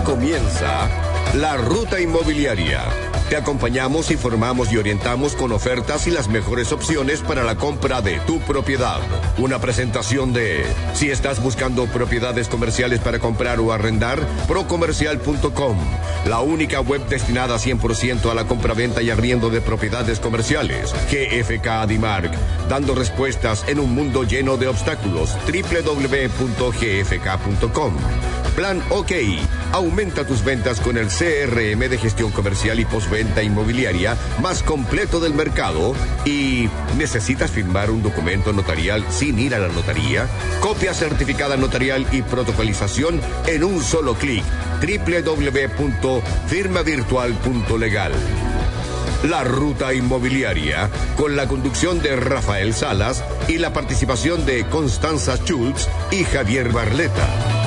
comienza La Ruta Inmobiliaria. Te acompañamos, informamos y orientamos con ofertas y las mejores opciones para la compra de tu propiedad. Una presentación de, si estás buscando propiedades comerciales para comprar o arrendar, procomercial.com, la única web destinada 100% a la compraventa y arriendo de propiedades comerciales. GFK Adimark, dando respuestas en un mundo lleno de obstáculos. www.gfk.com. Plan OK, aumenta tus ventas con el CRM de gestión comercial y postventa inmobiliaria más completo del mercado. ¿Y necesitas firmar un documento notarial sin ir a la notaría? Copia certificada notarial y protocolización en un solo clic. www.firmavirtual.legal. La Ruta Inmobiliaria, con la conducción de Rafael Salas y la participación de Constanza Schultz y Javier Barleta.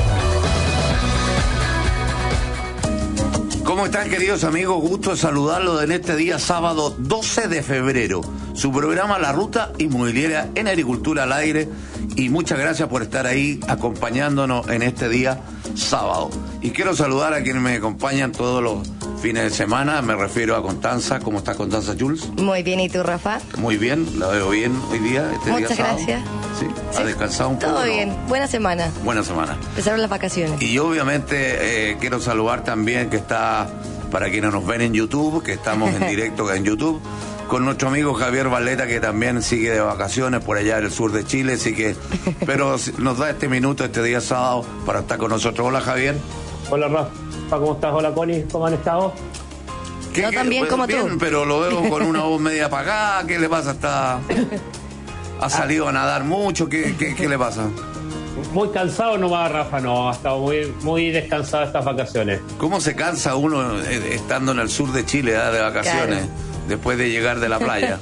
¿Cómo están, queridos amigos? Gusto saludarlos en este día sábado 12 de febrero. Su programa La Ruta Inmobiliaria en Agricultura al Aire. Y muchas gracias por estar ahí acompañándonos en este día sábado. Y quiero saludar a quienes me acompañan todos los fines de semana. Me refiero a Constanza. ¿Cómo está Constanza Schultz? Muy bien, ¿y tú, Rafa? Muy bien, la veo bien hoy día. Muchas gracias. ¿Sí? ¿Ha descansado un poco? Todo bien, ¿no? Buena semana. Buena semana. Empezaron las vacaciones. Y obviamente quiero saludar también que está, para quienes nos ven en YouTube, que estamos en directo en YouTube, con nuestro amigo Javier Barleta, que también sigue de vacaciones por allá del sur de Chile, así que, pero nos da este minuto, este día sábado, para estar con nosotros. Hola, Javier. Hola, Rafa, ¿cómo estás? Hola, Connie, ¿cómo han estado? Yo también, como bien, tú. Pero lo veo con una voz media apagada. ¿Qué le pasa? ¿Ha salido a nadar mucho? ¿Qué le pasa? Muy cansado nomás, Rafa, no, ha estado muy descansado estas vacaciones. ¿Cómo se cansa uno estando en el sur de Chile de vacaciones, claro, después de llegar de la playa?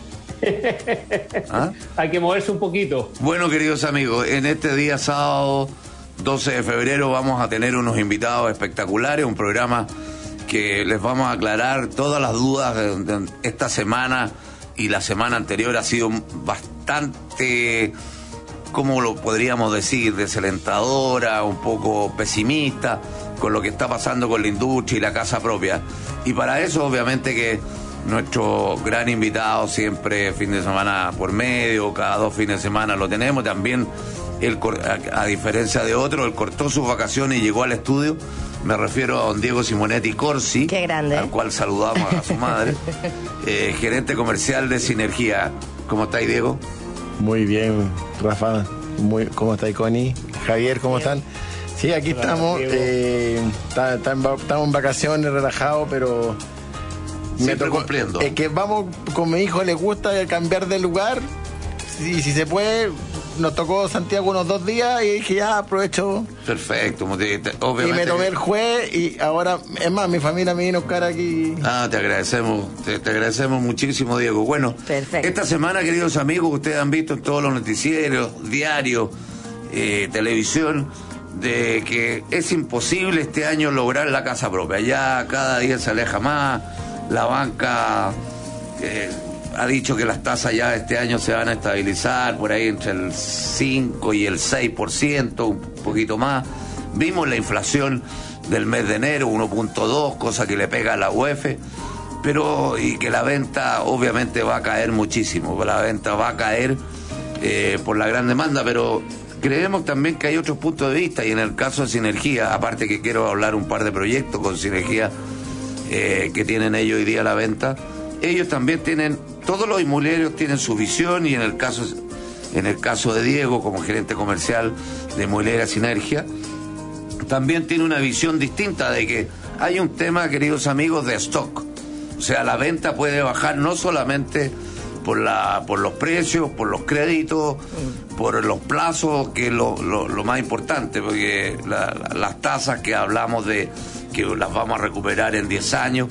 ¿Ah? Hay que moverse un poquito. Bueno, queridos amigos, en este día sábado 12 de febrero vamos a tener unos invitados espectaculares, un programa que les vamos a aclarar todas las dudas de esta semana y la semana anterior. Ha sido bastante, ¿cómo lo podríamos decir?, desalentadora, un poco pesimista con lo que está pasando con la industria y la casa propia. Y para eso, obviamente, que nuestro gran invitado siempre fin de semana por medio, cada 2 fines de semana lo tenemos. También él, a diferencia de otros, él cortó sus vacaciones y llegó al estudio. Me refiero a don Diego Simonetti Corsi. Qué grande. Al cual saludamos a su madre. Gerente comercial de Sinergia. ¿Cómo estáis, Diego? Muy bien, Rafa. ¿Cómo estáis, Connie? Javier, ¿cómo están? Sí, aquí estamos. Estamos en vacaciones, relajados, pero siempre cumpliendo. Que vamos con mi hijo, le gusta cambiar de lugar. Si se puede. Nos tocó Santiago unos 2 días y dije, ya aprovecho. Perfecto, obviamente. Y me tomé el jueves y ahora, es más, mi familia me vino a buscar aquí. Te agradecemos, te agradecemos muchísimo, Diego. Bueno, perfecto. Esta semana, queridos amigos, ustedes han visto en todos los noticieros, diarios, televisión, de que es imposible este año lograr la casa propia. Ya cada día se aleja más, la banca ha dicho que las tasas ya este año se van a estabilizar por ahí entre el 5 y el 6%, un poquito más. Vimos la inflación del mes de enero, 1.2, cosa que le pega a la UEF, pero y que la venta obviamente va a caer muchísimo. La venta va a caer por la gran demanda, pero creemos también que hay otros puntos de vista, y en el caso de Sinergia, aparte que quiero hablar un par de proyectos con Sinergia que tienen ellos hoy día a la venta, ellos también tienen, todos los inmobiliarios tienen su visión, y en el caso de Diego, como gerente comercial de Inmobiliaria Sinergia, también tiene una visión distinta de que hay un tema, queridos amigos, de stock. O sea, la venta puede bajar no solamente por los precios, por los créditos, por los plazos, que es lo más importante, porque las tasas que hablamos de que las vamos a recuperar en 10 años.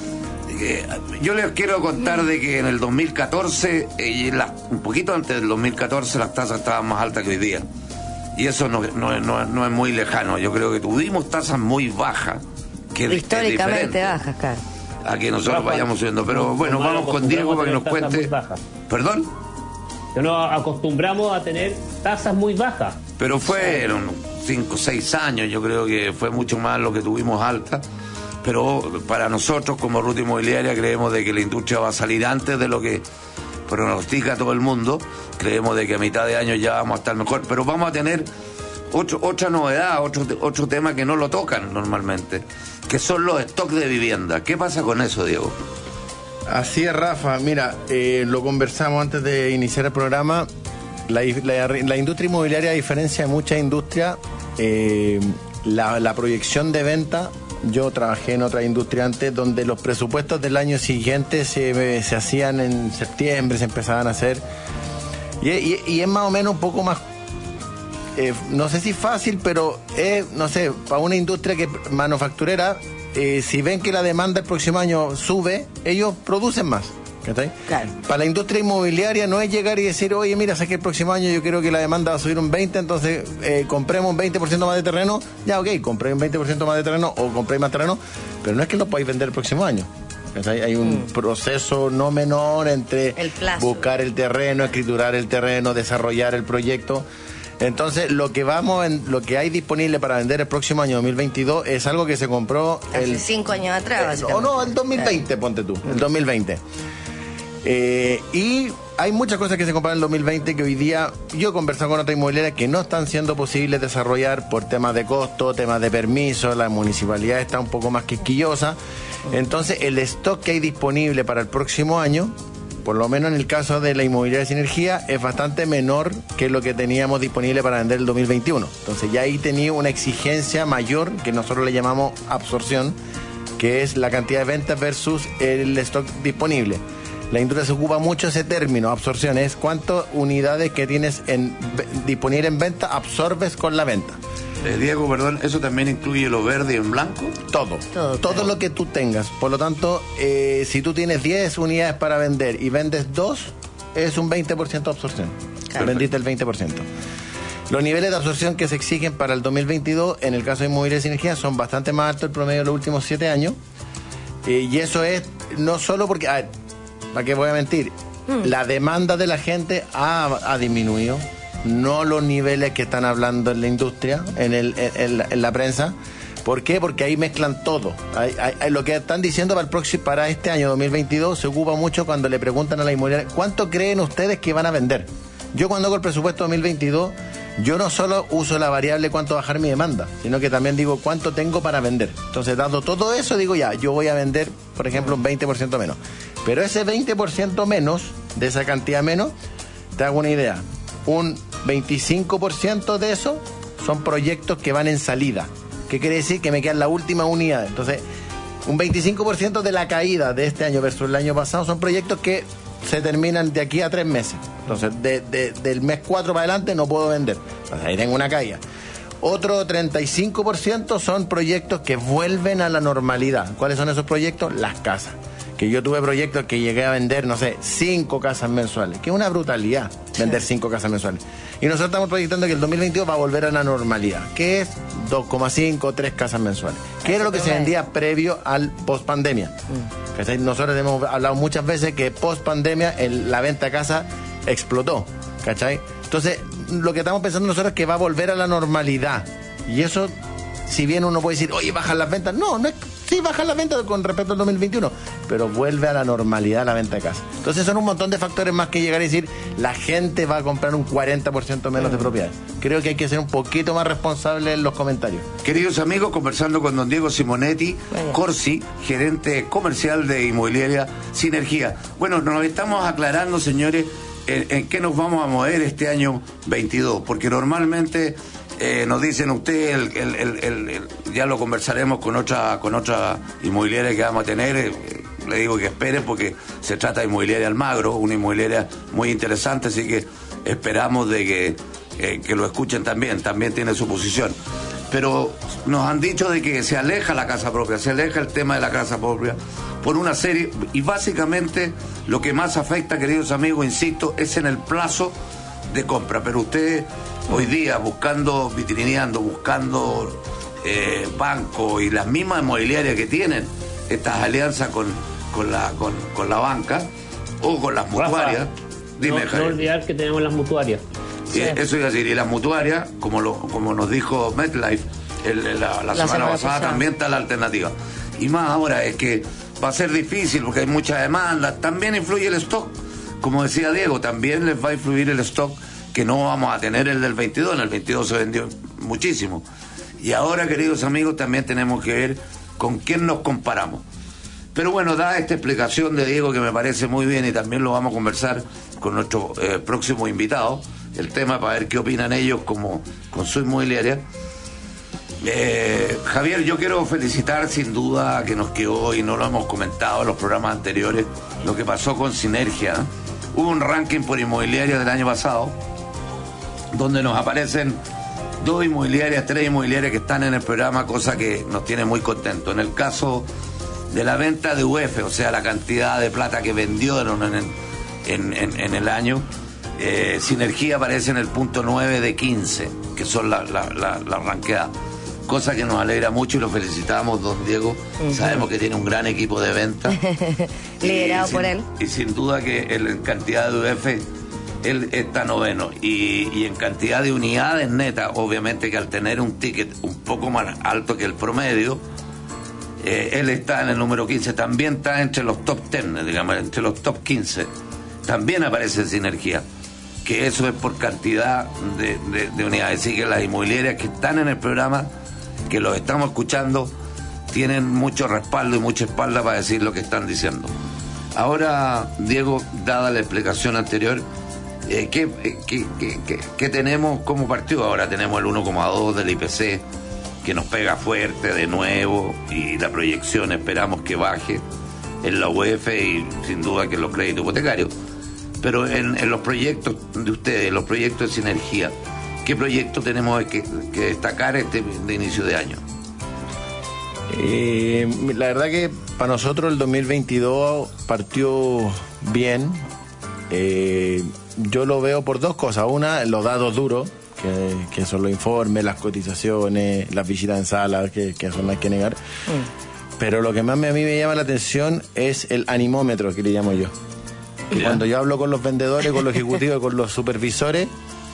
Yo les quiero contar de que en el 2014, un poquito antes del 2014, las tasas estaban más altas que hoy día. Y eso no es muy lejano. Yo creo que tuvimos tasas muy bajas. Que históricamente bajas, claro. A que nosotros vayamos subiendo. Pero bueno, vamos con Diego para que nos cuente. ¿Perdón? Que nos acostumbramos a tener tasas muy bajas. Pero fueron 5 o 6 años, yo creo que fue mucho más lo que tuvimos alta, pero para nosotros como Ruta Inmobiliaria creemos de que la industria va a salir antes de lo que pronostica todo el mundo. Creemos de que a mitad de año ya vamos a estar mejor, pero vamos a tener otra novedad, otro tema que no lo tocan normalmente, que son los stocks de vivienda. ¿Qué pasa con eso, Diego? Así es, Rafa. Mira, lo conversamos antes de iniciar el programa. La industria inmobiliaria, a diferencia de muchas industrias, la proyección de venta, yo trabajé en otra industria antes donde los presupuestos del año siguiente se hacían en septiembre, se empezaban a hacer, y es más o menos un poco más, no sé si fácil, pero no sé, para una industria que manufacturera, si ven que la demanda el próximo año sube, ellos producen más. Claro. Para la industria inmobiliaria no es llegar y decir, oye, mira, sé que el próximo año yo creo que la demanda va a subir un 20%, entonces compremos un 20% más de terreno. Ya, ok, compré un 20% más de terreno o compré más terreno, pero no es que lo podáis vender el próximo año. Hay un proceso no menor entre buscar el terreno, escriturar el terreno, desarrollar el proyecto. Entonces, lo que hay disponible para vender el próximo año 2022 es algo que se compró hace 5 años atrás. O no, el 2020, ponte tú, el 2020. Y hay muchas cosas que se compraron en el 2020 que hoy día yo he conversado con otras inmobiliarias que no están siendo posibles desarrollar por temas de costo, temas de permiso. La municipalidad está un poco más quisquillosa. Entonces, el stock que hay disponible para el próximo año, por lo menos en el caso de la inmobiliaria Sinergia, es bastante menor que lo que teníamos disponible para vender el 2021. Entonces ya ahí tenía una exigencia mayor, que nosotros le llamamos absorción, que es la cantidad de ventas versus el stock disponible. La industria se ocupa mucho ese término, absorción, es cuántas unidades que tienes disponible en venta absorbes con la venta. Diego, perdón, ¿eso también incluye lo verde en blanco? Todo lo que tú tengas. Por lo tanto, si tú tienes 10 unidades para vender y vendes 2, es un 20% de absorción. Claro. Vendiste el 20%. Los niveles de absorción que se exigen para el 2022, en el caso de Inmobiliaria Sinergia, son bastante más altos el promedio de los últimos 7 años. Y eso es no solo porque, ¿para qué voy a mentir? La demanda de la gente ha disminuido. No los niveles que están hablando en la industria, en la prensa. ¿Por qué? Porque ahí mezclan todo. Lo que están diciendo para este año 2022 se ocupa mucho cuando le preguntan a la inmobiliaria, ¿cuánto creen ustedes que van a vender? Yo cuando hago el presupuesto 2022, yo no solo uso la variable cuánto bajar mi demanda, sino que también digo cuánto tengo para vender. Entonces, dado todo eso, digo ya, yo voy a vender, por ejemplo, un 20% menos. Pero ese 20% menos, de esa cantidad menos, te hago una idea. Un 25% de eso son proyectos que van en salida. ¿Qué quiere decir? Que me quedan la última unidad. Entonces, un 25% de la caída de este año versus el año pasado son proyectos que se terminan de aquí a 3 meses. Entonces, del mes 4 para adelante no puedo vender. Entonces, ahí tengo una caída. Otro 35% son proyectos que vuelven a la normalidad. ¿Cuáles son esos proyectos? Las casas. Que yo tuve proyectos que llegué a vender, no sé, 5 casas mensuales, que es una brutalidad vender 5 casas mensuales. Y nosotros estamos proyectando que el 2022 va a volver a la normalidad, que es 2,5 o 3 casas mensuales, que era lo que se vendía previo al post-pandemia. Nosotros hemos hablado muchas veces que post-pandemia la venta de casa explotó, ¿cachai? Entonces, lo que estamos pensando nosotros es que va a volver a la normalidad. Y eso, si bien uno puede decir, oye, bajan las ventas, no es... Sí, bajan las ventas con respecto al 2021, pero vuelve a la normalidad la venta de casa. Entonces son un montón de factores más que llegar a decir, la gente va a comprar un 40% menos de propiedades. Creo que hay que ser un poquito más responsable en los comentarios. Queridos amigos, conversando con don Diego Simonetti, Corsi, gerente comercial de Inmobiliaria Sinergia. Bueno, nos estamos aclarando, señores, en qué nos vamos a mover este año 22, porque normalmente... nos dicen ustedes, ya lo conversaremos con otra inmobiliaria que vamos a tener, le digo que esperen porque se trata de Inmobiliaria Almagro, una inmobiliaria muy interesante, así que esperamos de que lo escuchen también tiene su posición. Pero nos han dicho de que se aleja la casa propia, se aleja el tema de la casa propia por una serie, y básicamente lo que más afecta, queridos amigos, insisto, es en el plazo de compra, pero ustedes hoy día vitrineando, buscando bancos y las mismas inmobiliarias que tienen estas alianzas con la banca o con las mutuarias. Rafa, no olvidar que tenemos las mutuarias. Sí. Eso iba a decir, y las mutuarias, como nos dijo MetLife la semana pasada, también está la alternativa. Y más ahora es que va a ser difícil porque hay mucha demanda. También influye el stock. Como decía Diego, también les va a influir el stock que no vamos a tener el del 22. En el 22 se vendió muchísimo. Y ahora, queridos amigos, también tenemos que ver con quién nos comparamos. Pero bueno, da esta explicación de Diego que me parece muy bien y también lo vamos a conversar con nuestro próximo invitado. El tema para ver qué opinan ellos con su inmobiliaria. Javier, yo quiero felicitar sin duda que nos quedó, y no lo hemos comentado en los programas anteriores, lo que pasó con Sinergia. Hubo un ranking por inmobiliaria del año pasado donde nos aparecen 2 inmobiliarias, 3 inmobiliarias que están en el programa, cosa que nos tiene muy contentos. En el caso de la venta de UF, o sea, la cantidad de plata que vendieron en el año, Sinergia aparece en el punto 9 de 15, que son la ranqueada. Cosa que nos alegra mucho y lo felicitamos, don Diego. Sabemos que tiene un gran equipo de venta. Liderado por él. Y sin duda que en cantidad de UF, él está 9º. Y en cantidad de unidades netas, obviamente que al tener un ticket un poco más alto que el promedio, él está en el número 15. También está entre los top 10, digamos, entre los top 15. También aparece Sinergia, que eso es por cantidad de unidades. Así que las inmobiliarias que están en el programa, que los estamos escuchando, tienen mucho respaldo y mucha espalda para decir lo que están diciendo. Ahora, Diego, dada la explicación anterior, ¿qué tenemos como partido? Ahora tenemos el 1,2 del IPC, que nos pega fuerte de nuevo, y la proyección esperamos que baje en la UF y sin duda que en los créditos hipotecarios. Pero en los proyectos de ustedes, los proyectos de Sinergia, ¿qué proyecto tenemos que destacar de inicio de año? La verdad que para nosotros el 2022 partió bien. Yo lo veo por 2 cosas. Una, los datos duros, que son los informes, las cotizaciones, las visitas en sala, que eso no hay que negar. Pero lo que más a mí me llama la atención es el animómetro, que le llamo yo. Que cuando yo hablo con los vendedores, con los ejecutivos, con los supervisores,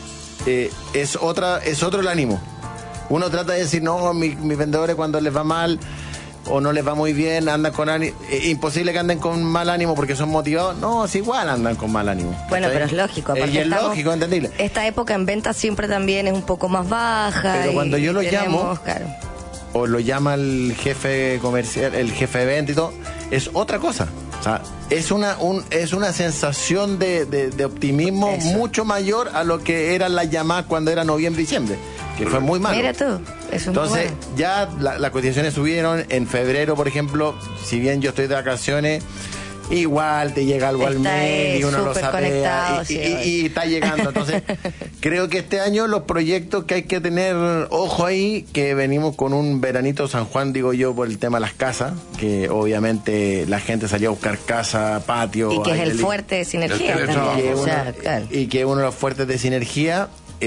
es otro el ánimo. Uno trata de decir, no, mis vendedores cuando les va mal o no les va muy bien, andan con ánimo. Imposible que anden con mal ánimo porque son motivados. No, es igual andan con mal ánimo. Bueno, pero es lógico. Y es lógico, entendible. Esta época en ventas siempre también es un poco más baja. Pero cuando yo lo llamo, claro, o lo llama el jefe comercial, el jefe de venta y todo, es otra cosa. O sea, es una sensación de optimismo mucho mayor a lo que eran las llamadas cuando era noviembre y diciembre, que fue muy malo. Mira tú, eso. Entonces, ya las cotizaciones subieron. En febrero, por ejemplo, si bien yo estoy de vacaciones, igual te llega algo al mail y uno lo sapea y está llegando. Entonces, creo que este año los proyectos que hay que tener ojo ahí, que venimos con un veranito San Juan, digo yo, por el tema de las casas, que obviamente la gente salió a buscar casa, patio. Y que es el fuerte de Sinergia también. Y que es uno de los fuertes de Sinergia.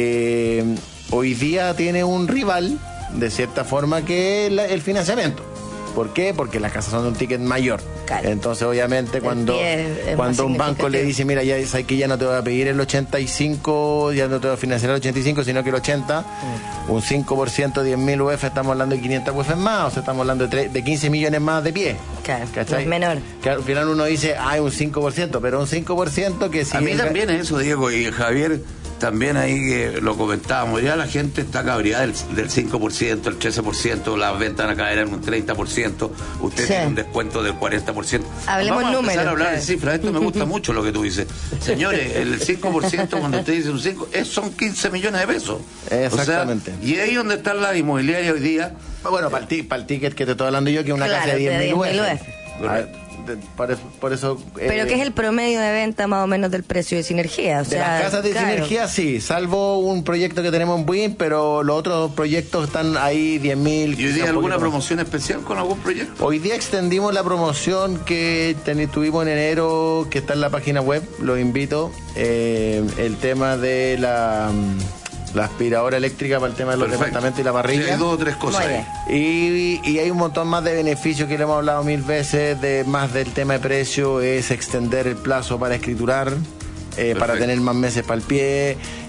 Hoy día tiene un rival, de cierta forma, que es el financiamiento. ¿Por qué? Porque las casas son de un ticket mayor. Claro. Entonces, obviamente, cuando un banco le dice, mira, ya sabes que ya no te voy a pedir el 85, ya no te voy a financiar el 85, sino que el 80, un 5%, 10.000 UF, estamos hablando de 500 UF más, o sea, estamos hablando de 15 millones más de pie. Claro, no es menor. Que al final uno dice, un 5%, pero un 5% que si... A mí también es eso, Diego, y Javier... También ahí que lo comentábamos, ya la gente está cabreada del 5%, el 13%, las ventas van a caer en un 30%, usted tiene un descuento del 40%. Hablemos Vamos a empezar números. A hablar de cifras, esto me gusta mucho lo que tú dices. Señores, el 5% cuando usted dice un 5%, son 15 millones de pesos. Exactamente. O sea, y ahí donde están las inmobiliarias hoy día. Bueno, para el ticket que te estoy hablando yo, que es una casa de 10.000 UF. Por eso, pero que es el promedio de venta más o menos del precio de Sinergia, o sea, de las casas de Sinergia, sí, salvo un proyecto que tenemos en Buin, pero los otros proyectos están ahí 10.000. ¿Y hoy día alguna promoción especial con algún proyecto? Hoy día extendimos la promoción que tuvimos en enero, que está en la página web, los invito, el tema de la aspiradora eléctrica para el tema de los departamentos y la parrilla. Sí, hay 2 o 3 cosas ahí. Y hay un montón más de beneficios que le hemos hablado 1000 veces, más del tema de precio, es extender el plazo para escriturar, para tener más meses para el pie,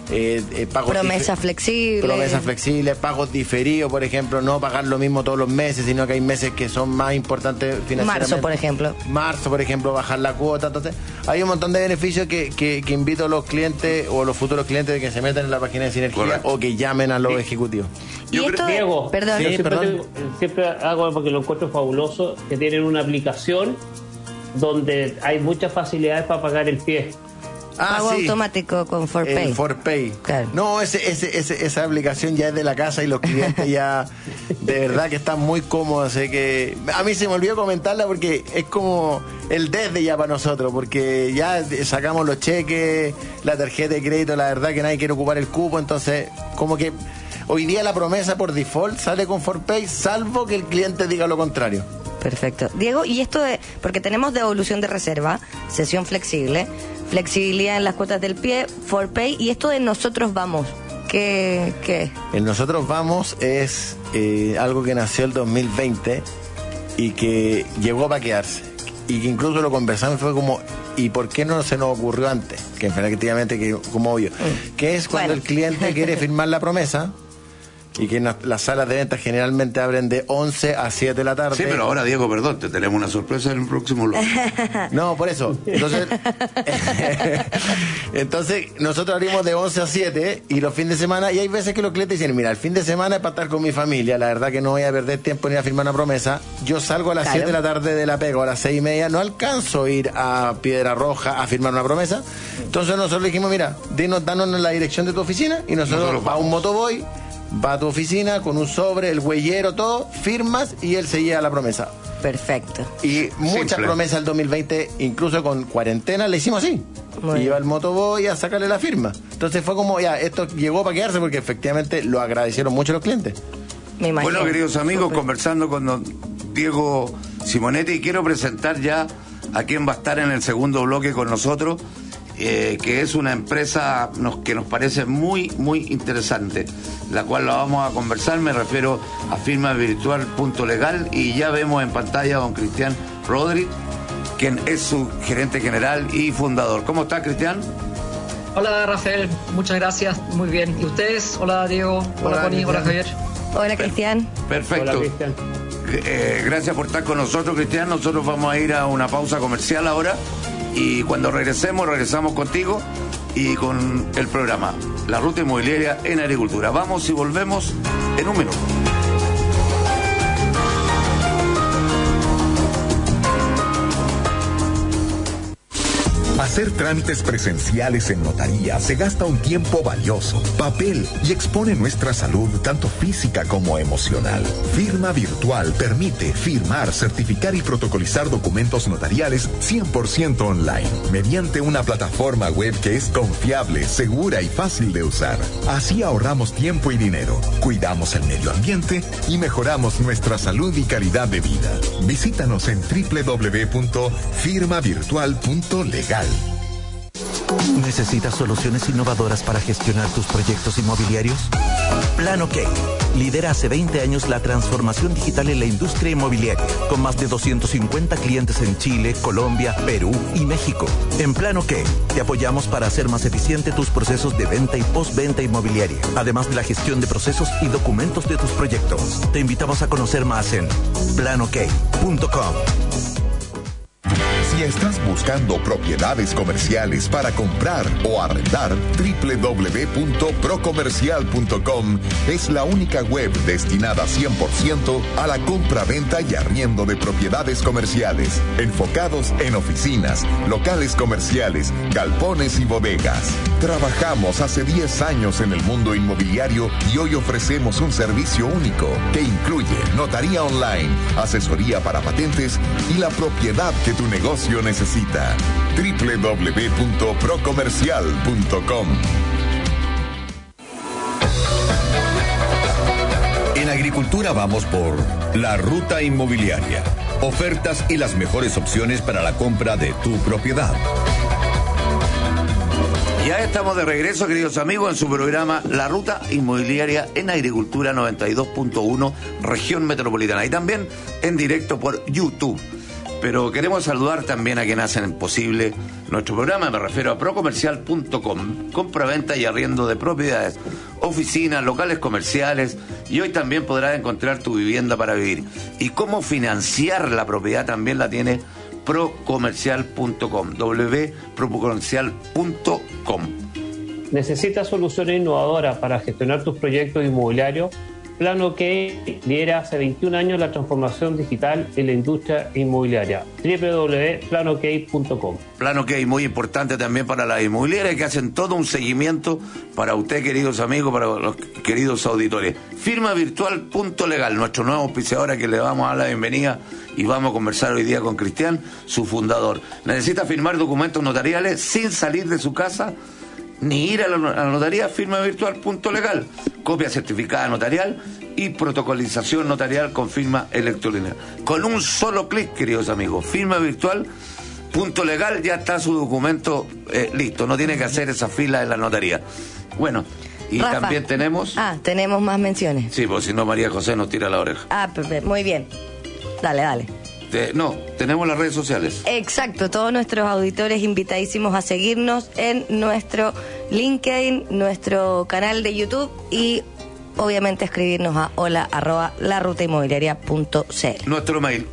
pagos promesas flexibles, pagos diferidos, por ejemplo, no pagar lo mismo todos los meses, sino que hay meses que son más importantes financieramente. Marzo, por ejemplo, bajar la cuota. Entonces, hay un montón de beneficios que invito a los clientes o a los futuros clientes de que se metan en la página de Sinergia. Correcto. O que llamen a los ejecutivos. Diego, perdón. Siempre hago porque lo encuentro fabuloso, que tienen una aplicación donde hay muchas facilidades para pagar el pie. Pago automático con ForPay. ForPay. Claro. No, esa aplicación ya es de la casa y los clientes ya de verdad que están muy cómodos. Que a mí se me olvidó comentarla porque es como el desde ya para nosotros, porque ya sacamos los cheques, la tarjeta de crédito, la verdad que nadie quiere ocupar el cupo, entonces como que hoy día la promesa por default sale con ForPay, salvo que el cliente diga lo contrario. Perfecto. Diego, y esto porque tenemos devolución de reserva, sesión flexible, flexibilidad en las cuotas del pie, ForPay, y esto de Nosotros Vamos, ¿qué? El Nosotros Vamos es algo que nació el 2020 y que llegó para quedarse. Y que incluso lo conversamos y fue como, ¿y por qué no se nos ocurrió antes? Que efectivamente, que como obvio, que es cuando el cliente quiere firmar la promesa. Y que las salas de ventas generalmente abren de 11 a 7 de la tarde. Sí, pero ahora, Diego, perdón, te tenemos una sorpresa en el próximo bloque. No, por eso. Entonces, nosotros abrimos de 11 a 7 y los fines de semana, y hay veces que los clientes dicen, mira, el fin de semana es para estar con mi familia, la verdad que no voy a perder tiempo ni a firmar una promesa. Yo salgo a las 7 de la tarde de la pega, o a las 6:30, no alcanzo a ir a Piedra Roja a firmar una promesa. Entonces nosotros le dijimos, mira, danos la dirección de tu oficina y nosotros a un motoboy. Va a tu oficina con un sobre, el huellero, todo, firmas y él se lleva la promesa. Perfecto. Y muchas promesas del 2020, incluso con cuarentena, le hicimos así. Y iba el motoboy a sacarle la firma. Entonces fue como, ya, esto llegó para quedarse porque efectivamente lo agradecieron mucho los clientes. Me imagino. Bueno, queridos amigos, conversando con don Diego Simonetti, quiero presentar ya a quien va a estar en el segundo bloque con nosotros. Que es una empresa que nos parece muy, muy interesante, la cual la vamos a conversar. Me refiero a firmavirtual.legal y ya vemos en pantalla a don Cristian Rodríguez, quien es su gerente general y fundador. ¿Cómo está, Cristian? Hola, Rafael, muchas gracias, muy bien. ¿Y ustedes? Hola, Diego, hola, Connie, hola, Javier. Hola, Cristian. Perfecto. Hola, Cristian. Gracias por estar con nosotros, Cristian. Nosotros vamos a ir a una pausa comercial ahora. Y cuando regresamos contigo y con el programa La Ruta Inmobiliaria en Agricultura. Vamos y volvemos en un minuto. Hacer trámites presenciales en notaría se gasta un tiempo valioso, papel y expone nuestra salud tanto física como emocional. Firma Virtual permite firmar, certificar y protocolizar documentos notariales 100% online, mediante una plataforma web que es confiable, segura y fácil de usar. Así ahorramos tiempo y dinero, cuidamos el medio ambiente y mejoramos nuestra salud y calidad de vida. Visítanos en www.firmavirtual.legal. ¿Necesitas soluciones innovadoras para gestionar tus proyectos inmobiliarios? Plan OK lidera hace 20 años la transformación digital en la industria inmobiliaria, con más de 250 clientes en Chile, Colombia, Perú y México. En Plan OK te apoyamos para hacer más eficiente tus procesos de venta y postventa inmobiliaria, además de la gestión de procesos y documentos de tus proyectos. Te invitamos a conocer más en planok.com. Si estás buscando propiedades comerciales para comprar o arrendar, www.procomercial.com es la única web destinada 100% a la compra-venta y arriendo de propiedades comerciales, enfocados en oficinas, locales comerciales, galpones y bodegas. Trabajamos hace 10 años en el mundo inmobiliario y hoy ofrecemos un servicio único que incluye notaría online, asesoría para patentes y la propiedad que tu negocio necesita. www.procomercial.com. En Agricultura vamos por La Ruta Inmobiliaria. Ofertas y las mejores opciones para la compra de tu propiedad. Ya estamos de regreso, queridos amigos, en su programa La Ruta Inmobiliaria en Agricultura 92.1, región metropolitana. Y también en directo por YouTube. Pero queremos saludar también a quienes hacen posible nuestro programa. Me refiero a procomercial.com, compra-venta y arriendo de propiedades, oficinas, locales comerciales, y hoy también podrás encontrar tu vivienda para vivir. Y cómo financiar la propiedad también la tiene procomercial.com, www.procomercial.com. ¿Necesitas soluciones innovadoras para gestionar tus proyectos inmobiliarios? Plan OK lidera hace 21 años la transformación digital en la industria inmobiliaria. www.planok.com. Plan OK, muy importante también para las inmobiliarias que hacen todo un seguimiento para usted, queridos amigos, para los queridos auditores. Firma virtual.legal, nuestro nuevo auspiciador a que le vamos a dar la bienvenida y vamos a conversar hoy día con Cristian, su fundador. ¿Necesita firmar documentos notariales sin salir de su casa ni ir a la notaría? Firma virtual.legal, copia certificada notarial y protocolización notarial con firma electrónica. Con un solo clic, queridos amigos, firma virtual.legal, ya está su documento listo, no tiene que hacer esa fila en la notaría. Bueno, y Rafa, también tenemos... tenemos más menciones. Sí, pues si no María José nos tira la oreja. Muy bien. Dale. Tenemos las redes sociales. Exacto, todos nuestros auditores invitadísimos a seguirnos en nuestro LinkedIn, nuestro canal de YouTube y obviamente escribirnos a hola@larutainmobiliaria.cl. Nuestro mail,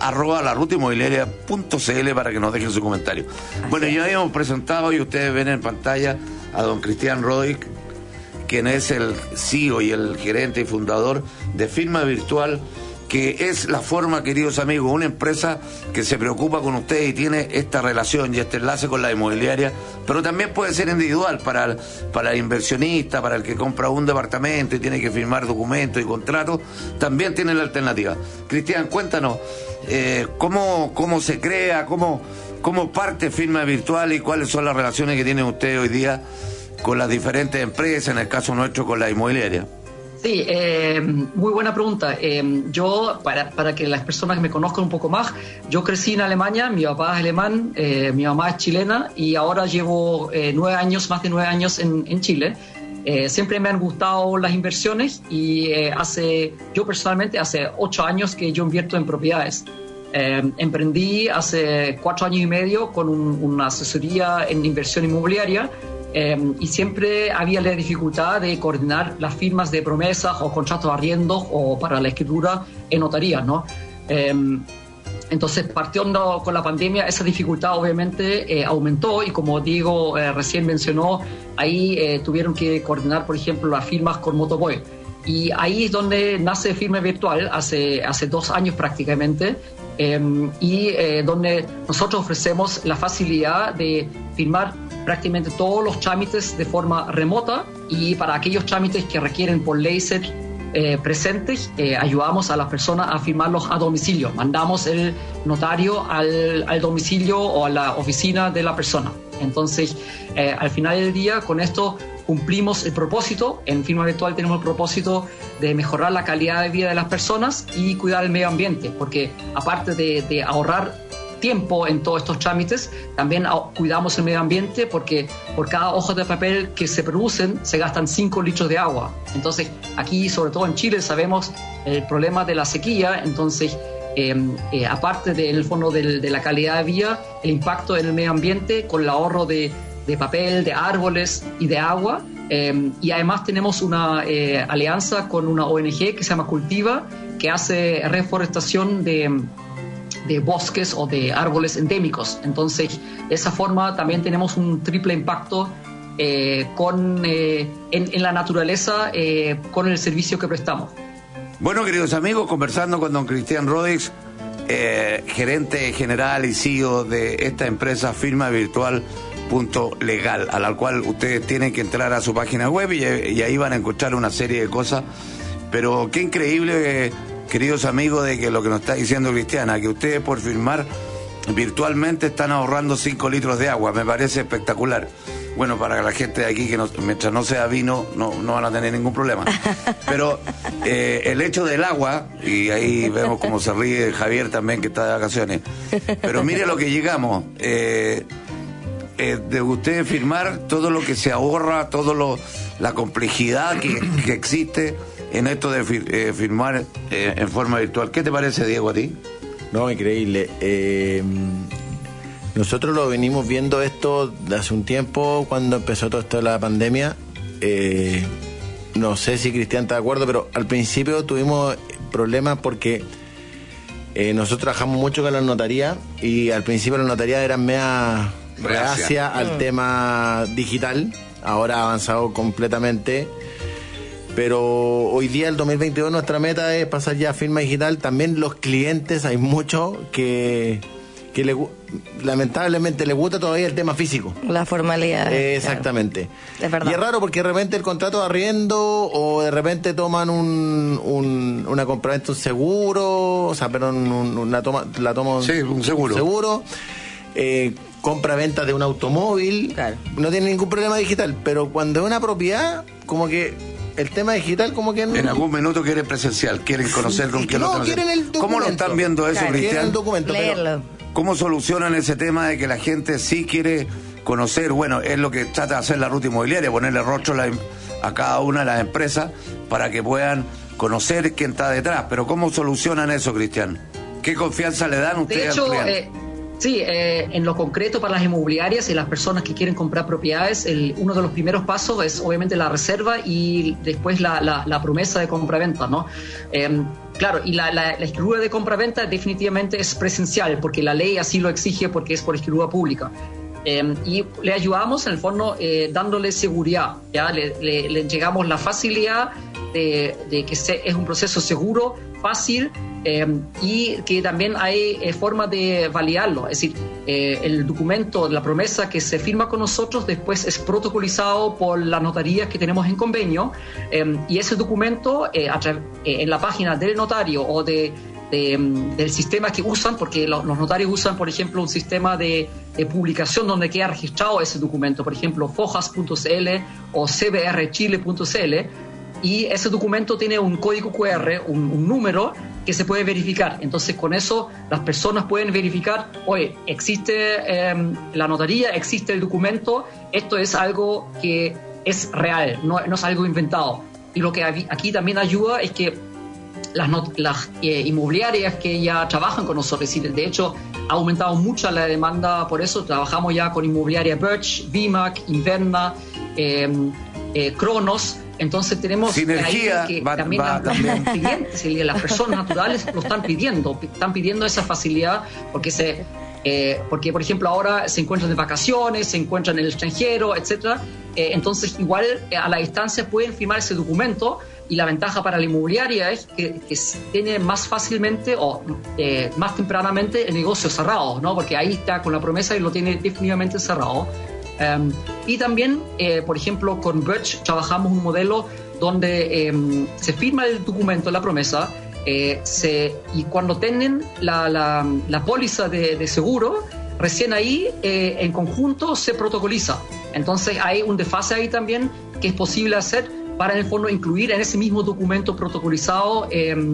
hola@larutainmobiliaria.cl para que nos dejen su comentario. Bueno, ya habíamos presentado y ustedes ven en pantalla a don Cristian Roderick, quien es el CEO y el gerente y fundador de Firma Virtual, que es la forma, queridos amigos, una empresa que se preocupa con ustedes y tiene esta relación y este enlace con la inmobiliaria, pero también puede ser individual para el inversionista, para el que compra un departamento y tiene que firmar documentos y contratos, también tiene la alternativa. Cristian, cuéntanos, ¿cómo se crea, cómo parte Firma Virtual y cuáles son las relaciones que tienen ustedes hoy día con las diferentes empresas, en el caso nuestro con la inmobiliaria? Sí, muy buena pregunta. Yo, para que las personas me conozcan un poco más, yo crecí en Alemania, mi papá es alemán, mi mamá es chilena y ahora llevo más de 9 años en Chile. Siempre me han gustado las inversiones y yo personalmente hace 8 años que yo invierto en propiedades. Emprendí hace 4 años y medio con una asesoría en inversión inmobiliaria. Y siempre había la dificultad de coordinar las firmas de promesas o contratos de arriendos o para la escritura en notarías, ¿no? Entonces, partiendo con la pandemia, esa dificultad obviamente aumentó y como Diego recién mencionó, ahí tuvieron que coordinar, por ejemplo, las firmas con Motoboy. Y ahí es donde nace Firma Virtual, hace 2 años prácticamente, donde nosotros ofrecemos la facilidad de firmar prácticamente todos los trámites de forma remota y para aquellos trámites que requieren por ley ser presentes, ayudamos a las personas a firmarlos a domicilio. Mandamos el notario al domicilio o a la oficina de la persona. Entonces, al final del día, con esto cumplimos el propósito. En Firma Virtual tenemos el propósito de mejorar la calidad de vida de las personas y cuidar el medio ambiente, porque aparte de ahorrar tiempo en todos estos trámites, también cuidamos el medio ambiente porque por cada hoja de papel que se producen se gastan 5 litros de agua. Entonces aquí, sobre todo en Chile, sabemos el problema de la sequía. Entonces aparte del fondo de la calidad de vida, el impacto en el medio ambiente con el ahorro de papel, de árboles y de agua. Y además tenemos una alianza con una ONG que se llama Cultiva, que hace reforestación de bosques o de árboles endémicos. Entonces, de esa forma también tenemos un triple impacto en la naturaleza con el servicio que prestamos. Bueno, queridos amigos, conversando con don Cristian Roderick, gerente general y CEO de esta empresa Firma Virtual.legal, a la cual ustedes tienen que entrar a su página web y ahí van a encontrar una serie de cosas. Pero qué increíble, queridos amigos, de que lo que nos está diciendo Cristiana, que ustedes por firmar virtualmente están ahorrando 5 litros de agua. Me parece espectacular. Bueno, para la gente de aquí, que mientras no sea vino, no van a tener ningún problema. Pero el hecho del agua, y ahí vemos cómo se ríe Javier también, que está de vacaciones. Pero mire lo que llegamos. De ustedes firmar todo lo que se ahorra, la complejidad que existe en esto de firmar en forma virtual. ¿Qué te parece, Diego, a ti? No, increíble. Nosotros lo venimos viendo esto de hace un tiempo, cuando empezó todo esto de la pandemia. No sé si Cristian está de acuerdo, pero al principio tuvimos problemas porque nosotros trabajamos mucho con la notaría y al principio la notaría era media reacia al tema digital. Ahora ha avanzado completamente. Pero hoy día, el 2022, nuestra meta es pasar ya a firma digital. También los clientes, hay muchos que lamentablemente les gusta todavía el tema físico. La formalidad. Exactamente. Claro. Es verdad. Y es raro porque de repente el contrato de arriendo o de repente toman una compraventa, un seguro, o sea, perdón, la toma sí, un seguro. Compra-venta de un automóvil. Claro. No tiene ningún problema digital, pero cuando es una propiedad, como que el tema digital como que... En algún minuto quieren presencial, quieren conocer con quién lo están quieren el documento. ¿Cómo lo están viendo eso, claro, Cristian? El documento, leerlo. ¿Cómo solucionan ese tema de que la gente sí quiere conocer? Bueno, es lo que trata de hacer la ruta inmobiliaria, ponerle rostro a cada una de las empresas para que puedan conocer quién está detrás. Pero ¿cómo solucionan eso, Cristian? ¿Qué confianza le dan ustedes al cliente? Sí, en lo concreto para las inmobiliarias y las personas que quieren comprar propiedades, uno de los primeros pasos es obviamente la reserva y después la promesa de compra-venta, ¿no? Claro, y la escritura de compra-venta definitivamente es presencial, porque la ley así lo exige, porque es por escritura pública. Y le ayudamos en el fondo dándole seguridad, ¿ya? Le llegamos la facilidad de que es un proceso seguro, fácil, y que también hay forma de validarlo. Es decir, el documento, la promesa que se firma con nosotros después es protocolizado por las notarías que tenemos en convenio, y ese documento en la página del notario o del sistema que usan, porque los notarios usan, por ejemplo, un sistema de publicación donde queda registrado ese documento, por ejemplo, fojas.cl o cbrchile.cl, y ese documento tiene un código QR, un número que se puede verificar. Entonces, con eso las personas pueden verificar, oye, existe la notaría, existe el documento, esto es algo que es real, no es algo inventado. Y lo que aquí también ayuda es que las inmobiliarias que ya trabajan con nosotros, y de hecho ha aumentado mucho la demanda, por eso trabajamos ya con inmobiliaria Birch, Vimac, Inverna, Cronos. Entonces tenemos sinergia ahí que también los clientes y las personas naturales lo están pidiendo esa facilidad porque por ejemplo ahora se encuentran de vacaciones, se encuentran en el extranjero, etcétera. Entonces igual a la distancia pueden firmar ese documento, y la ventaja para la inmobiliaria es que tiene más fácilmente o más tempranamente el negocio cerrado, ¿no? Porque ahí está con la promesa y lo tiene definitivamente cerrado. Y también, por ejemplo, con Birch trabajamos un modelo donde se firma el documento, la promesa, y cuando tienen la póliza de seguro, recién ahí en conjunto se protocoliza. Entonces hay un desfase ahí también que es posible hacer para en el fondo incluir en ese mismo documento protocolizado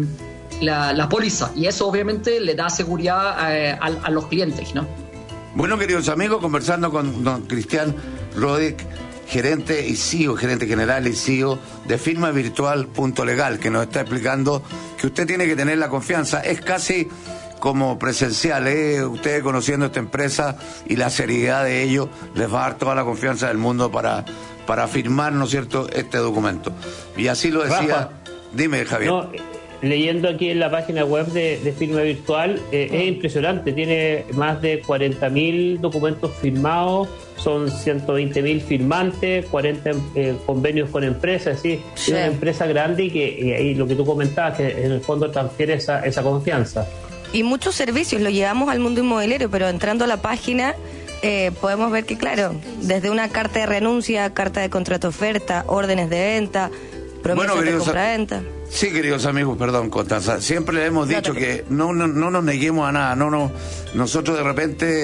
la póliza, y eso obviamente le da seguridad a los clientes, ¿no? Bueno, queridos amigos, conversando con don Cristian Rodic, gerente y CEO, gerente general y CEO de firmavirtual.legal, que nos está explicando que usted tiene que tener la confianza. Es casi como presencial, ustedes conociendo esta empresa y la seriedad de ello, les va a dar toda la confianza del mundo para firmar, ¿no es cierto?, este documento. Y así lo decía. Rafa, dime, Javier. No, leyendo aquí en la página web de Firma Virtual, es impresionante, tiene más de 40.000 documentos firmados, son 120.000 firmantes, 40 convenios con empresas, es una empresa grande y ahí lo que tú comentabas, que en el fondo transfiere esa confianza. Y muchos servicios, lo llevamos al mundo inmobiliario, pero entrando a la página podemos ver que, claro, desde una carta de renuncia, carta de contrato oferta, órdenes de venta, promesas de compra-venta. Sí, queridos amigos, perdón, Constanza. Siempre le hemos dicho que no nos neguemos a nada. Nosotros de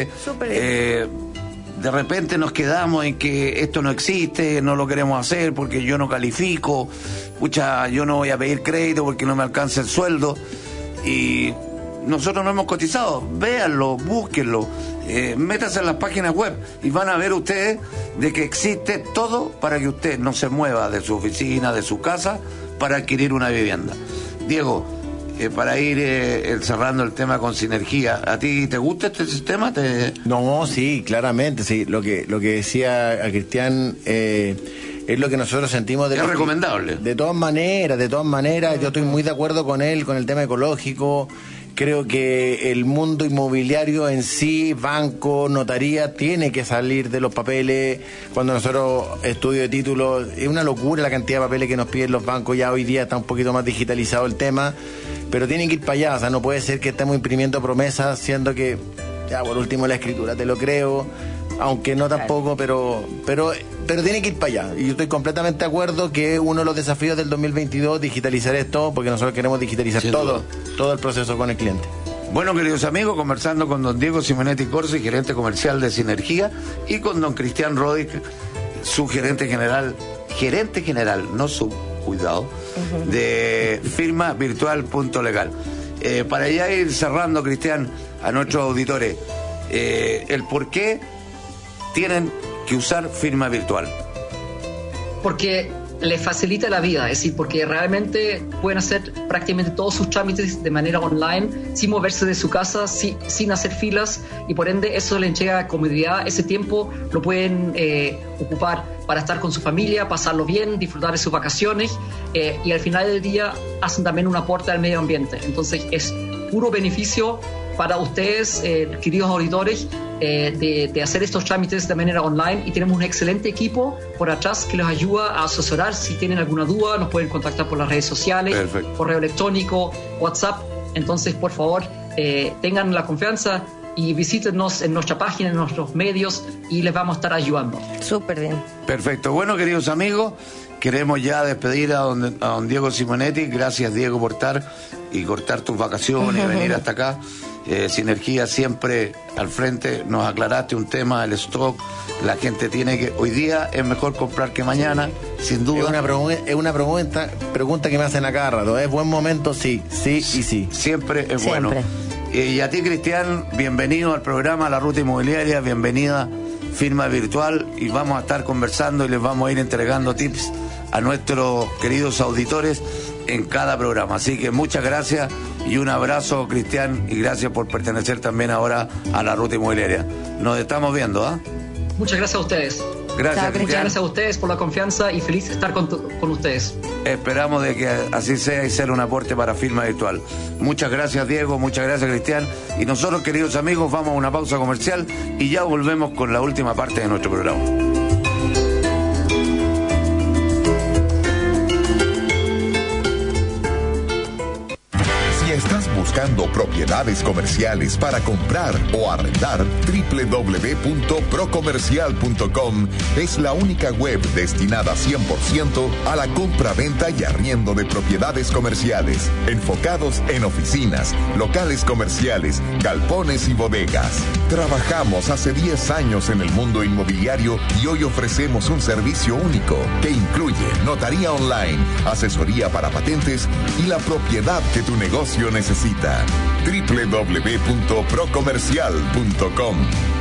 repente nos quedamos en que esto no existe, no lo queremos hacer porque yo no califico, yo no voy a pedir crédito porque no me alcanza el sueldo. Y nosotros no hemos cotizado. Véanlo, búsquenlo, métanse en las páginas web y van a ver ustedes de que existe todo para que usted no se mueva de su oficina, de su casa, para adquirir una vivienda. Diego, para ir cerrando el tema con Sinergia. ¿A ti te gusta este sistema? No, sí, claramente, sí. Lo que decía a Cristian es lo que nosotros sentimos. Es recomendable. De todas maneras, yo estoy muy de acuerdo con él, con el tema ecológico. Creo que el mundo inmobiliario en sí, banco, notaría, tiene que salir de los papeles. Cuando nosotros estudio de títulos, es una locura la cantidad de papeles que nos piden los bancos. Ya hoy día está un poquito más digitalizado el tema, pero tienen que ir para allá. O sea, no puede ser que estemos imprimiendo promesas, siendo que, ya por último, la escritura te lo creo, aunque no tampoco, pero tiene que ir para allá. Y yo estoy completamente de acuerdo que uno de los desafíos del 2022 digitalizar esto, porque nosotros queremos digitalizar todo el proceso con el cliente. Bueno, queridos amigos, conversando con don Diego Simonetti Corsi, gerente comercial de Sinergia, y con don Cristian Rodic, su gerente general, no su, cuidado, de firma virtual.legal. Para ya ir cerrando, Cristian, a nuestros auditores, el por qué tienen que usar firma virtual. Porque les facilita la vida, es decir, porque realmente pueden hacer prácticamente todos sus trámites de manera online, sin moverse de su casa, sin hacer filas, y por ende eso les entrega comodidad. Ese tiempo lo pueden ocupar para estar con su familia, pasarlo bien, disfrutar de sus vacaciones, y al final del día hacen también un aporte al medio ambiente. Entonces es puro beneficio para ustedes, queridos auditores, de hacer estos trámites de manera online, y tenemos un excelente equipo por atrás que les ayuda a asesorar. Si tienen alguna duda, nos pueden contactar por las redes sociales, correo electrónico, WhatsApp. Entonces, por favor, tengan la confianza y visítenos en nuestra página, en nuestros medios, y les vamos a estar ayudando. Súper bien. Perfecto. Bueno, queridos amigos, queremos ya despedir a don Diego Simonetti. Gracias, Diego, por estar y cortar tus vacaciones y venir hasta acá. Sinergia siempre al frente. Nos aclaraste un tema, el stock. La gente tiene que... Hoy día es mejor comprar que mañana, sin duda. Es una pregunta que me hacen a cada rato. ¿Es buen momento? Sí y sí. Siempre es bueno. Y a ti, Cristian, bienvenido al programa La Ruta Inmobiliaria, bienvenida Firma Virtual, y vamos a estar conversando y les vamos a ir entregando tips a nuestros queridos auditores en cada programa. Así que muchas gracias y un abrazo, Cristian, y gracias por pertenecer también ahora a La Ruta Inmobiliaria. Nos estamos viendo, ¿ah? Muchas gracias a ustedes. Gracias, Cristian. Muchas gracias a ustedes por la confianza y feliz de estar con ustedes. Esperamos de que así sea y ser un aporte para Firma Virtual. Muchas gracias, Diego, muchas gracias, Cristian. Y nosotros, queridos amigos, vamos a una pausa comercial y ya volvemos con la última parte de nuestro programa. ¿Estás buscando propiedades comerciales para comprar o arrendar? www.procomercial.com es la única web destinada 100% a la compra, venta y arriendo de propiedades comerciales, enfocados en oficinas, locales comerciales, galpones y bodegas. Trabajamos hace 10 años en el mundo inmobiliario y hoy ofrecemos un servicio único que incluye notaría online, asesoría para patentes y la propiedad que tu negocio necesita. www.procomercial.com.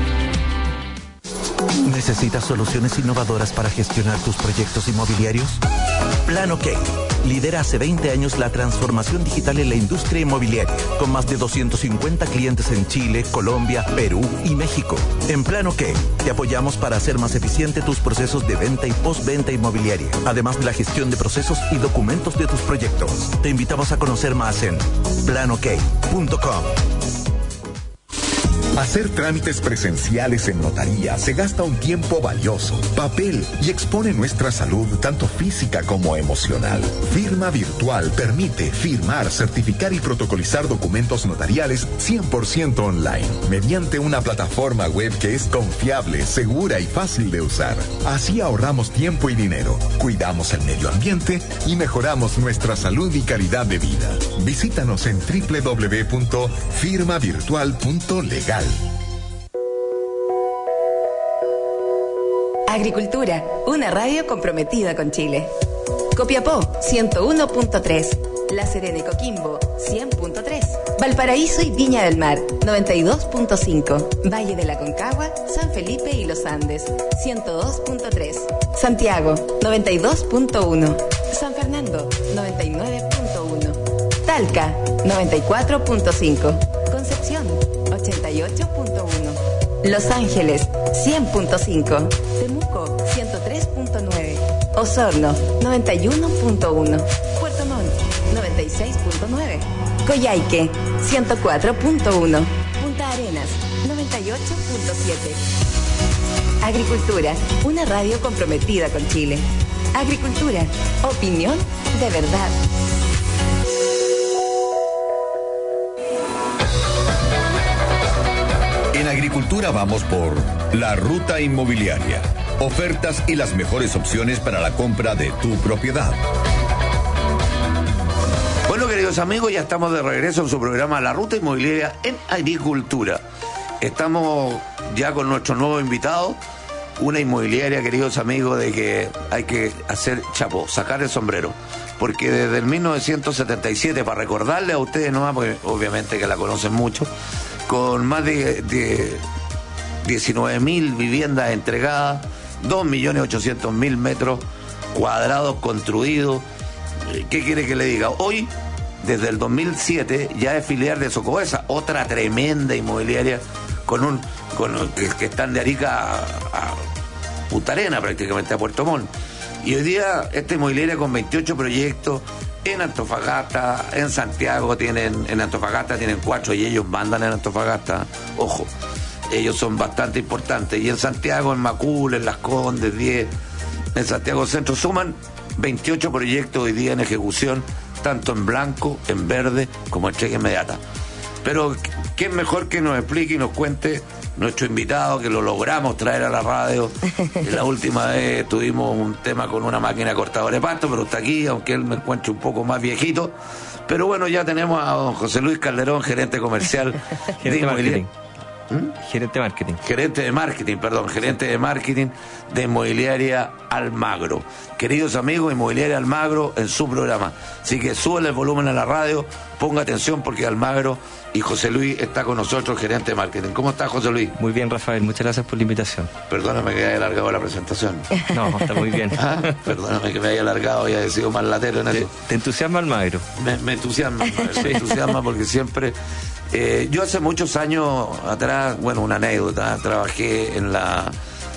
¿Necesitas soluciones innovadoras para gestionar tus proyectos inmobiliarios? Plan OK lidera hace 20 años la transformación digital en la industria inmobiliaria, con más de 250 clientes en Chile, Colombia, Perú y México. En Plan OK te apoyamos para hacer más eficiente tus procesos de venta y postventa inmobiliaria, además de la gestión de procesos y documentos de tus proyectos. Te invitamos a conocer más en planok.com. Hacer trámites presenciales en notaría se gasta un tiempo valioso, papel y expone nuestra salud tanto física como emocional. Firma Virtual permite firmar, certificar y protocolizar documentos notariales 100% online, mediante una plataforma web que es confiable, segura y fácil de usar. Así ahorramos tiempo y dinero, cuidamos el medio ambiente y mejoramos nuestra salud y calidad de vida. Visítanos en www.firmavirtual.legal. Agricultura, una radio comprometida con Chile. Copiapó, 101.3. La Serena y Coquimbo, 100.3. Valparaíso y Viña del Mar, 92.5. Valle de la Concagua, San Felipe y Los Andes, 102.3. Santiago, 92.1. San Fernando, 99.1. Talca 94.5, Concepción 88.1, Los Ángeles 100.5, Temuco 103.9, Osorno 91.1, Puerto Montt 96.9, Coyhaique 104.1, Punta Arenas 98.7. Agricultura, una radio comprometida con Chile. Agricultura, opinión de verdad. En Agricultura vamos por La Ruta Inmobiliaria. Ofertas y las mejores opciones para la compra de tu propiedad. Bueno, queridos amigos, ya estamos de regreso en su programa La Ruta Inmobiliaria en Agricultura. Estamos ya con nuestro nuevo invitado, una inmobiliaria, queridos amigos, de que hay que hacer chapo, sacar el sombrero. Porque desde el 1977, para recordarle a ustedes nomás, porque obviamente que la conocen mucho, con más de 19.000 viviendas entregadas, 2.800.000 metros cuadrados construidos. ¿Qué quiere que le diga? Hoy, desde el 2007, ya es filial de Socobesa, otra tremenda inmobiliaria que están de Arica a Punta Arenas, prácticamente a Puerto Montt. Y hoy día esta inmobiliaria con 28 proyectos en Antofagasta, en Santiago en Antofagasta tienen 4 y ellos mandan en Antofagasta. Ojo, ellos son bastante importantes. Y en Santiago, en Macul, en Las Condes, 10, en Santiago Centro, suman 28 proyectos hoy día en ejecución, tanto en blanco, en verde, como entrega inmediata. Pero ¿quién mejor que nos explique y nos cuente nuestro invitado, que lo logramos traer a la radio? La última vez tuvimos un tema con una máquina cortadora de pasto, pero está aquí, aunque él me encuentre un poco más viejito. Pero bueno, ya tenemos a don José Luis Calderón, gerente comercial de Inmobiliaria. Gerente de marketing. Gerente de marketing de Inmobiliaria Almagro. Queridos amigos, Inmobiliaria Almagro en su programa. Así que súbele el volumen a la radio, ponga atención porque Almagro y José Luis está con nosotros, gerente de marketing. ¿Cómo está, José Luis? Muy bien, Rafael, muchas gracias por la invitación. Perdóname que haya alargado la presentación. No, está muy bien. Perdóname que me haya alargado y haya sido más latero en eso. ¿Te entusiasma Almagro? Me entusiasma, me entusiasma porque siempre... yo hace muchos años atrás, bueno, una anécdota, trabajé en la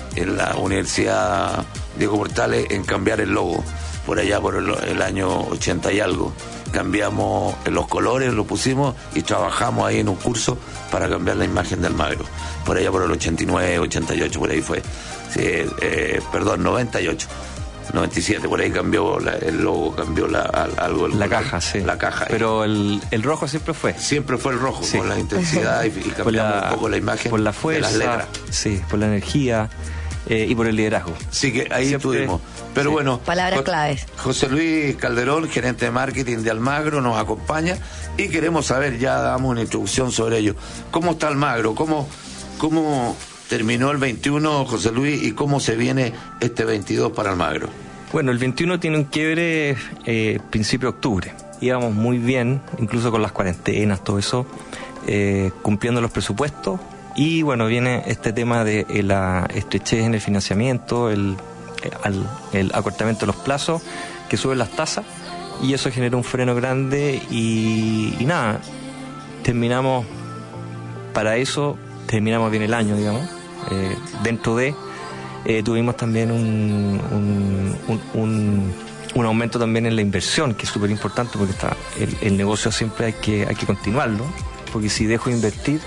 Universidad Diego Portales en cambiar el logo, por allá por el año 80 y algo. Cambiamos los colores, lo pusimos y trabajamos ahí en un curso para cambiar la imagen de Almagro. Por allá por el 89, 88, por ahí fue. Sí, 98. 97, por ahí cambió el logo, cambió algo. La caja, sí. La caja. Pero el rojo siempre fue. Siempre fue el rojo, sí. Con la intensidad y cambiamos un poco la imagen. Por la fuerza, de las letras. Sí, por la energía y por el liderazgo. Sí, que ahí siempre estuvimos. Pero sí. Bueno. Palabras claves. José Luis Calderón, gerente de marketing de Almagro, nos acompaña y queremos saber, ya damos una introducción sobre ello. ¿Cómo está Almagro? ¿Cómo terminó el 21, José Luis, y cómo se viene este 22 para Almagro? Bueno, el 21 tiene un quiebre principio de octubre. Íbamos muy bien, incluso con las cuarentenas, todo eso, cumpliendo los presupuestos. Y bueno, viene este tema de la estrechez en el financiamiento, el acortamiento de los plazos, que suben las tasas, y eso genera un freno grande y nada, terminamos bien el año, digamos. Dentro de tuvimos también un aumento también en la inversión, que es súper importante porque el negocio siempre hay que continuarlo, porque si dejo de invertir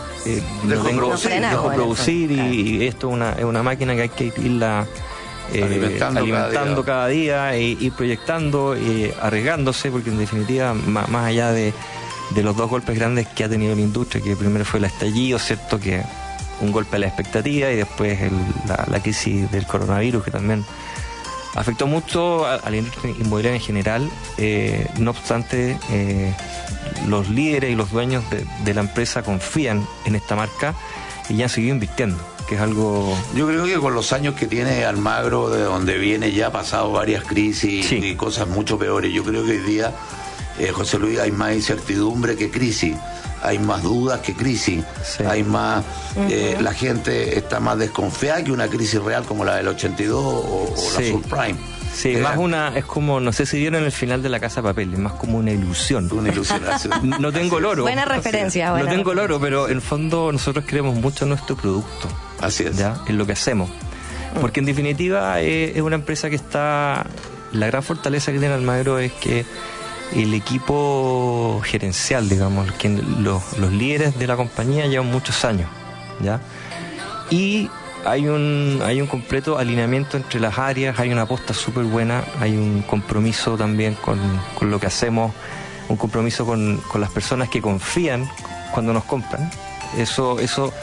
dejo producir y esto es una máquina que hay que irla alimentando cada día y ir proyectando y arriesgándose, porque en definitiva más allá de los dos golpes grandes que ha tenido la industria, que primero fue el estallido, cierto, que un golpe a la expectativa, y después la crisis del coronavirus, que también afectó mucho a la industria inmobiliaria en general. No obstante, los líderes y los dueños de la empresa confían en esta marca y ya han seguido invirtiendo, que es algo... Yo creo que con los años que tiene Almagro, de donde viene, ya ha pasado varias crisis, sí, y cosas mucho peores. Yo creo que hoy día, José Luis, hay más incertidumbre que crisis. Hay más dudas que crisis, sí. Hay más, la gente está más desconfiada que una crisis real como la del 82 o sí, la subprime. Sí, más es como, no sé si vieron el final de La Casa de Papel, es más como una ilusión. Una ilusionación. No tengo loro. Buena referencia. No tengo loro, pero en el fondo nosotros creemos mucho en nuestro producto. Así es. ¿Ya? En lo que hacemos. Porque en definitiva es una empresa que está... La gran fortaleza que tiene Almagro es que el equipo gerencial, digamos, los líderes de la compañía llevan muchos años, ¿ya? Y hay un completo alineamiento entre las áreas, hay una aposta súper buena, hay un compromiso también con lo que hacemos, un compromiso con las personas que confían cuando nos compran. Eso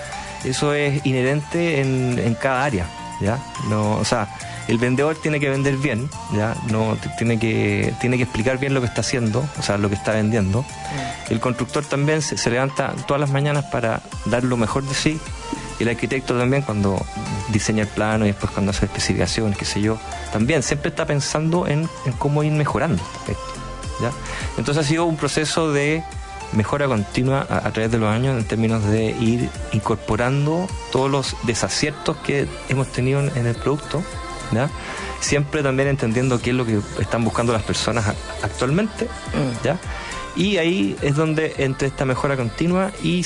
es inherente en cada área, ¿ya? No, o sea, el vendedor tiene que vender bien, ¿ya? No tiene que explicar bien lo que está haciendo, o sea, lo que está vendiendo. El constructor también se levanta todas las mañanas para dar lo mejor de sí. El arquitecto también, cuando diseña el plano y después cuando hace especificaciones, qué sé yo, también siempre está pensando en cómo ir mejorando, ¿ya? Entonces ha sido un proceso de mejora continua a través de los años, en términos de ir incorporando todos los desaciertos que hemos tenido en el producto, ¿ya? Siempre también entendiendo qué es lo que están buscando las personas actualmente, ¿ya? Y ahí es donde, entre esta mejora continua y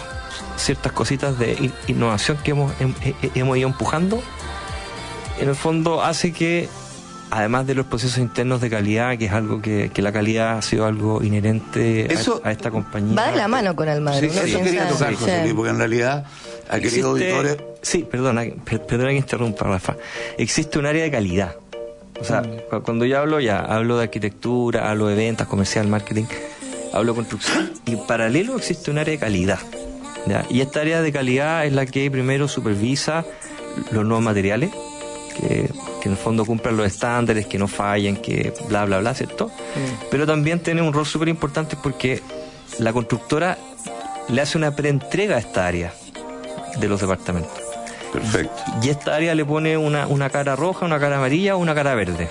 ciertas cositas de innovación que hemos ido empujando, en el fondo hace que, además de los procesos internos de calidad, que es algo que la calidad ha sido algo inherente a esta compañía. Va de la mano con Almagro. Sí, eso quería tocar, José Luis, porque en realidad, querido auditores... Sí, perdona que interrumpa, Rafa. Existe un área de calidad. O sea, cuando yo hablo de arquitectura, hablo de ventas, comercial, marketing, hablo de construcción, y en paralelo existe un área de calidad, ¿ya? Y esta área de calidad es la que primero supervisa los nuevos materiales, que en el fondo cumplan los estándares, que no fallen, que bla, bla, bla, ¿cierto? Pero también tiene un rol súper importante porque la constructora le hace una preentrega a esta área de los departamentos. Perfecto. Y esta área le pone una cara roja, una cara amarilla o una cara verde,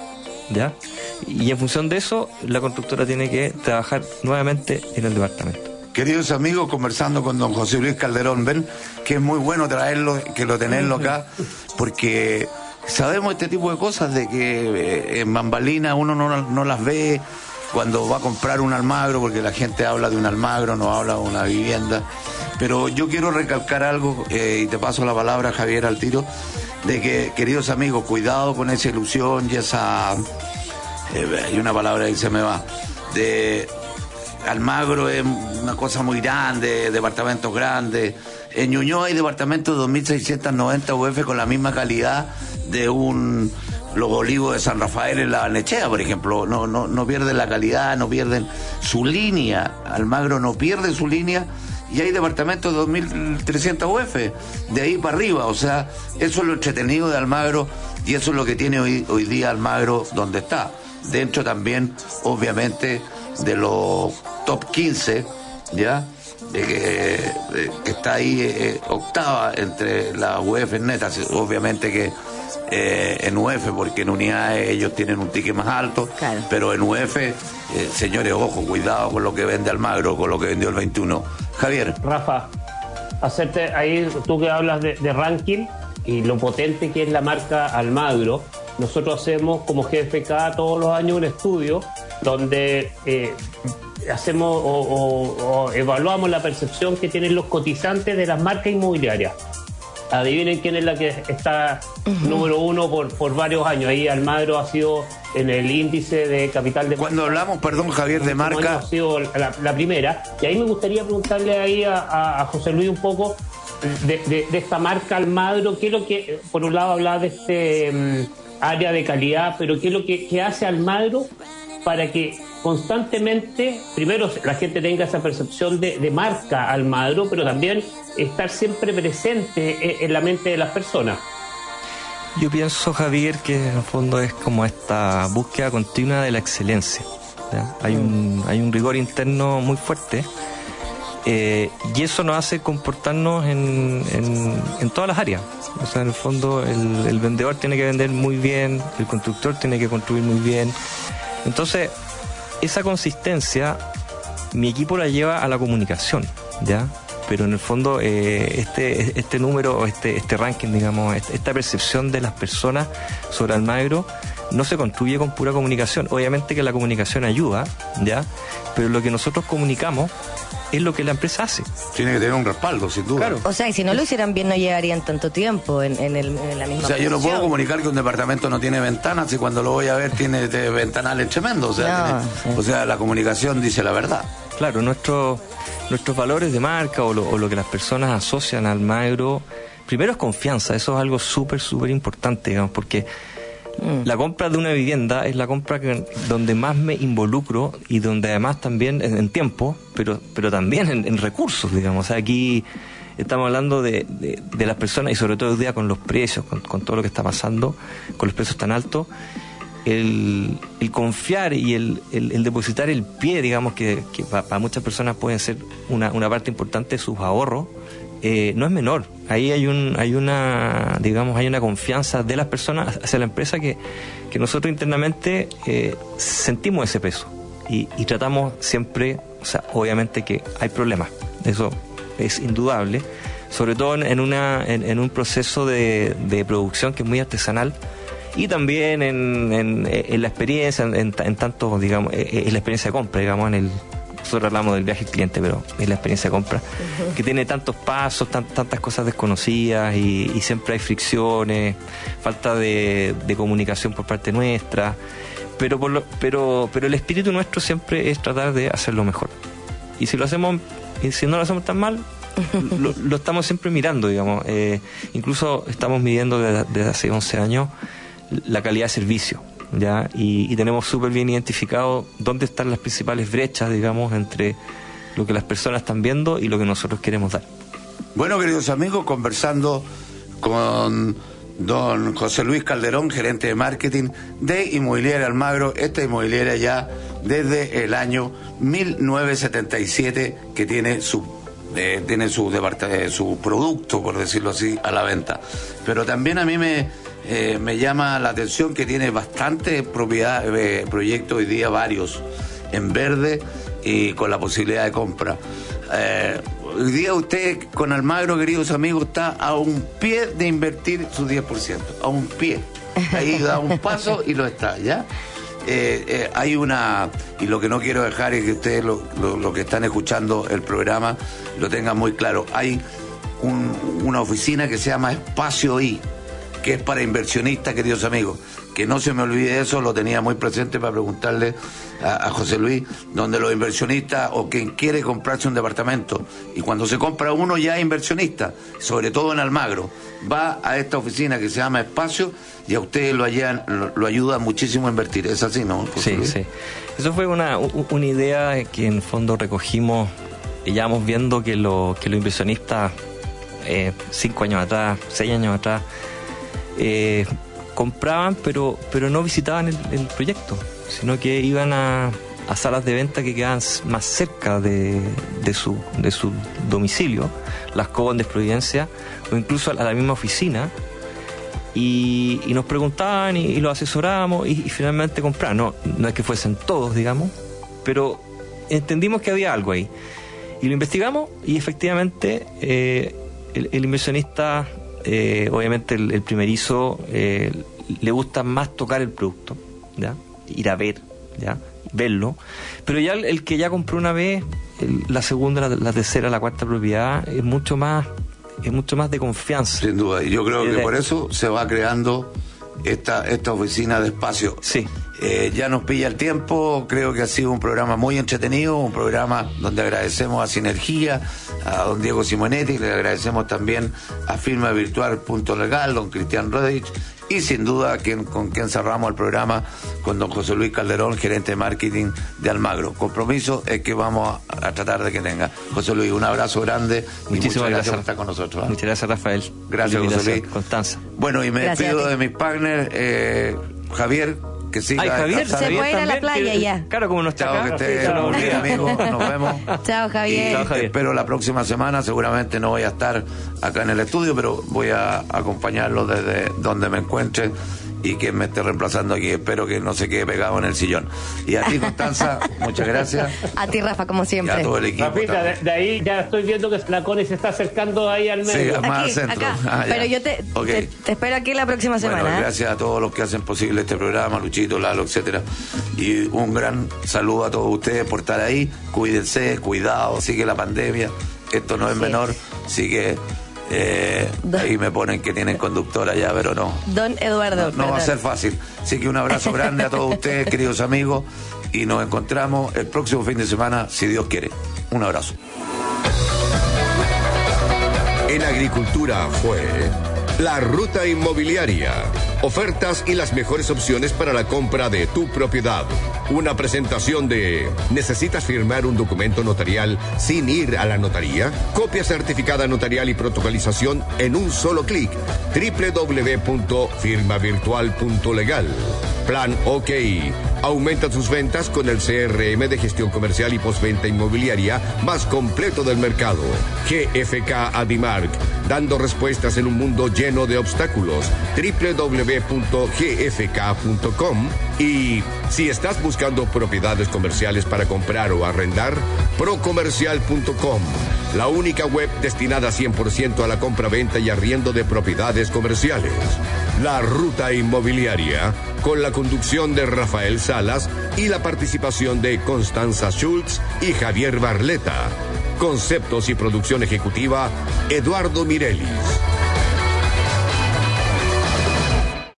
¿ya? Y en función de eso, la constructora tiene que trabajar nuevamente en el departamento. Queridos amigos, conversando con don José Luis Calderón, ven que es muy bueno tenerlo acá, porque sabemos este tipo de cosas de que en bambalinas uno no las ve cuando va a comprar un Almagro, porque la gente habla de un Almagro, no habla de una vivienda. Pero yo quiero recalcar algo, y te paso la palabra, Javier, al tiro, de que, queridos amigos, cuidado con esa ilusión y esa... hay una palabra ahí se me va, de... Almagro es una cosa muy grande, departamentos grandes. En Ñuñoa hay departamentos de 2.690 UF con la misma calidad de los Olivos de San Rafael en la Barnechea, por ejemplo. No pierden la calidad, no pierden su línea. Almagro no pierde su línea. Y hay departamentos de 2.300 UF, de ahí para arriba. O sea, eso es lo entretenido de Almagro y eso es lo que tiene hoy día Almagro donde está. Dentro también, obviamente, de los top 15, ¿ya? Que está ahí octava entre las UF netas, obviamente que en UF, porque en unidades ellos tienen un ticket más alto, claro. Pero en UF, señores, ojo, cuidado con lo que vende Almagro, con lo que vendió el 21. Javier. Rafa, hacerte ahí, tú que hablas de ranking y lo potente que es la marca Almagro, nosotros hacemos como GFK todos los años un estudio donde hacemos o evaluamos la percepción que tienen los cotizantes de las marcas inmobiliarias. Adivinen quién es la que está número uno por varios años. Ahí Almagro ha sido en el índice de capital de... Cuando hablamos, perdón, Javier, de marca... Ha sido la primera. Y ahí me gustaría preguntarle ahí a José Luis un poco de esta marca Almagro. ¿Qué es lo que, por un lado, hablaba de este área de calidad, pero qué es lo que hace Almagro para que constantemente, primero, la gente tenga esa percepción de marca Almagro, pero también estar siempre presente en la mente de las personas? Yo pienso, Javier, que en el fondo es como esta búsqueda continua de la excelencia, ¿ya? Hay un rigor interno muy fuerte, y eso nos hace comportarnos en todas las áreas. O sea, en el fondo el vendedor tiene que vender muy bien, el constructor tiene que construir muy bien. Entonces, esa consistencia, mi equipo la lleva a la comunicación, ¿ya? Pero en el fondo este número, este ranking, digamos, esta percepción de las personas sobre Almagro no se construye con pura comunicación. Obviamente que la comunicación ayuda, ¿ya? Pero lo que nosotros comunicamos es lo que la empresa hace. Tiene que tener un respaldo, sin duda. Claro. O sea, y si no lo hicieran bien no llevarían tanto tiempo en la misma posición. Yo no puedo comunicar que un departamento no tiene ventanas y cuando lo voy a ver tiene ventanales tremendos. O sea, la comunicación dice la verdad. Claro, nuestros valores de marca o lo que las personas asocian a Almagro, primero es confianza. Eso es algo súper importante, digamos, porque la compra de una vivienda es la compra donde más me involucro y donde además también en tiempo, pero también en recursos, digamos. O sea, aquí estamos hablando de las personas y sobre todo hoy día con los precios, con todo lo que está pasando, con los precios tan altos, el confiar y el depositar el pie, digamos, que para muchas personas pueden ser una parte importante de sus ahorros, no es menor. Ahí hay una confianza de las personas hacia la empresa que nosotros internamente sentimos ese peso y tratamos siempre, o sea, obviamente que hay problemas, eso es indudable, sobre todo en un proceso de producción que es muy artesanal y también en la experiencia, en tanto, digamos, en la experiencia de compra, digamos, nosotros hablamos del viaje al cliente, pero es la experiencia de compra, que tiene tantos pasos, tantas cosas desconocidas y siempre hay fricciones, falta de comunicación por parte nuestra, pero el espíritu nuestro siempre es tratar de hacerlo mejor. Y si no lo hacemos tan mal, lo estamos siempre mirando, digamos. Incluso estamos midiendo desde hace 11 años la calidad de servicio, ¿ya? Y tenemos súper bien identificado dónde están las principales brechas, digamos, entre lo que las personas están viendo y lo que nosotros queremos dar. Bueno, queridos amigos, conversando con don José Luis Calderón, gerente de marketing de Inmobiliaria Almagro, esta inmobiliaria ya desde el año 1977 que tiene su producto, por decirlo así, a la venta. Pero también a mí me llama la atención que tiene bastante proyectos hoy día, varios en verde y con la posibilidad de compra. Hoy día usted con Almagro, queridos amigos, está a un pie de invertir su 10%, a un pie. Ahí da un paso y lo está, ¿ya? Hay y lo que no quiero dejar es que ustedes, lo que están escuchando el programa, lo tengan muy claro. Hay una oficina que se llama Espacio I, que es para inversionistas, queridos amigos. Que no se me olvide eso, lo tenía muy presente para preguntarle a José Luis, donde los inversionistas o quien quiere comprarse un departamento, y cuando se compra uno ya es inversionista, sobre todo en Almagro, va a esta oficina que se llama Espacio y a ustedes lo ayuda muchísimo a invertir. ¿Es así, no, José Luis? Sí. Eso fue una idea que en fondo recogimos, y ya vamos viendo que los inversionistas 5 años atrás, 6 años atrás, compraban pero no visitaban el proyecto, sino que iban a salas de venta que quedaban más cerca de su domicilio, Las Condes, Providencia, o incluso a la misma oficina, y nos preguntaban y los asesorábamos y finalmente compraban. No es que fuesen todos, digamos, pero entendimos que había algo ahí y lo investigamos y efectivamente el inversionista, obviamente el primerizo, le gusta más tocar el producto, ¿ya? Ir a ver, ¿ya? Verlo, pero ya el que ya compró una vez, la segunda, la tercera, la cuarta propiedad es mucho más de confianza. Sin duda, y yo creo que por eso se va creando esta oficina de Espacio. Sí. Ya nos pilla el tiempo, creo que ha sido un programa muy entretenido, un programa donde agradecemos a Sinergia, a don Diego Simonetti, le agradecemos también a Firma Virtual Punto Legal, don Cristian Rodríguez, y sin duda con quien cerramos el programa, con don José Luis Calderón, gerente de marketing de Almagro. Compromiso es que vamos a tratar de que tenga. José Luis, un abrazo grande. Muchísimas gracias por estar con nosotros. Muchas gracias, Rafael. Gracias, José Luis. Constanza. Bueno, y me despido de mis partners, Javier, que siga. Ay, Javier, se puede ir a la playa ya. Claro, como no está acá. Que esté muy bien, amigo. Nos vemos. Chao, Javier. Chao, Javier. Espero la próxima semana. Seguramente no voy a estar acá en el estudio, pero voy a acompañarlo desde donde me encuentre y quien me esté reemplazando aquí, espero que no se quede pegado en el sillón. Y a ti, Constanza, muchas gracias. A ti, Rafa, como siempre. Y a todo el equipo. Rafita, de ahí ya estoy viendo que la Connie se está acercando ahí al medio. Sí, más al centro. Pero yo te espero aquí la próxima semana. Bueno, gracias a todos los que hacen posible este programa, Luchito, Lalo, etcétera. Y un gran saludo a todos ustedes por estar ahí. Cuídense, cuidado, sigue la pandemia. Esto no es menor, así que ahí me ponen que tienen conductor allá, pero no. Don Eduardo. No va a ser fácil. Así que un abrazo grande a todos ustedes, queridos amigos, y nos encontramos el próximo fin de semana, si Dios quiere. Un abrazo. En agricultura fue La Ruta Inmobiliaria. Ofertas y las mejores opciones para la compra de tu propiedad. Una presentación de... ¿Necesitas firmar un documento notarial sin ir a la notaría? Copia certificada notarial y protocolización en un solo clic. www.firmavirtual.legal. Plan OK. Aumenta tus ventas con el CRM de gestión comercial y postventa inmobiliaria más completo del mercado. GFK Adimark, dando respuestas en un mundo lleno de obstáculos. www.gfk.com. Y si estás buscando propiedades comerciales para comprar o arrendar, procomercial.com, la única web destinada 100% a la compra-venta y arriendo de propiedades comerciales. La Ruta Inmobiliaria, con la conducción de Rafael Salas y la participación de Constanza Schultz y Javier Barleta. Conceptos y producción ejecutiva, Eduardo Mirelis.